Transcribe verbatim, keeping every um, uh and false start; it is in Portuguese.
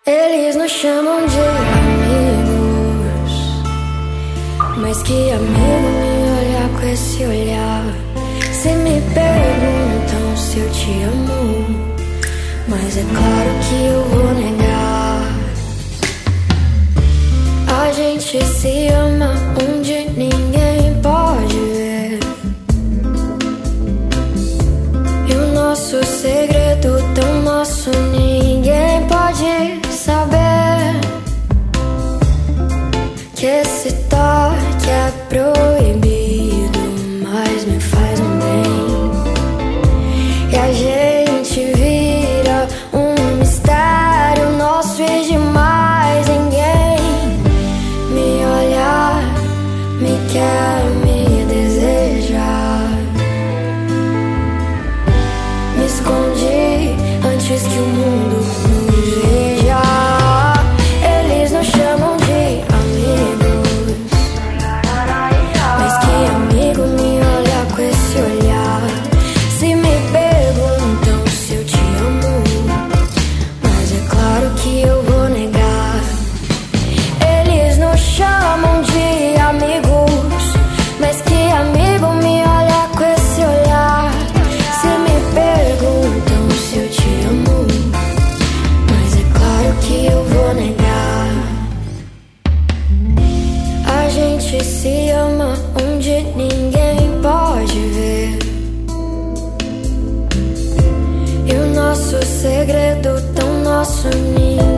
Eles nos chamam de amigos, mas que amigo me olha com esse olhar? Se me perguntam se eu te amo, mas é claro que eu vou negar. A gente se ama onde ninguém pode ver, e o nosso segredo tão nosso ninguém pode saber. Que esse toque é proibido, mas me faz um bem, e a gente vira um mistério nosso e de mais ninguém. Me olhar, me quer, me desejar. Me escondi antes que o mundo nos veja. Eles nos chamam de amigos, mas que amigo me olha com esse olhar? Se me perguntam se eu te amo, mas é claro que eu vou negar. Eles nos chamam de amigos, mas que amigo me olha com esse olhar? Se me perguntam se eu te amo, mas é claro que eu vou negar. A gente se ama onde ninguém pode ver, e o nosso segredo tão nosso ninguém